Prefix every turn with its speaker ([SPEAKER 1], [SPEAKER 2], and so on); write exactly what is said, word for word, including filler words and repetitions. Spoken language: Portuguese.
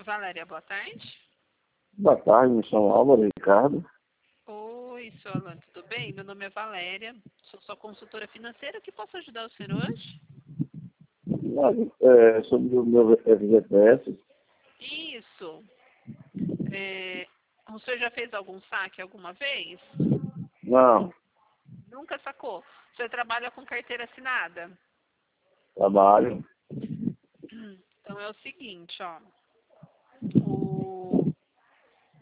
[SPEAKER 1] Valéria, boa tarde.
[SPEAKER 2] Boa tarde, me chamo Álvaro Ricardo.
[SPEAKER 1] Oi, seu Alan, tudo bem? Meu nome é Valéria, sou sua consultora financeira. O que posso ajudar o senhor hoje?
[SPEAKER 2] Mas, é, sobre o meu F G T S,
[SPEAKER 1] Isso. É, o senhor já fez algum saque alguma vez?
[SPEAKER 2] não,
[SPEAKER 1] Nunca sacou? O senhor trabalha com carteira assinada?
[SPEAKER 2] trabalho.
[SPEAKER 1] Então é o seguinte, ó. O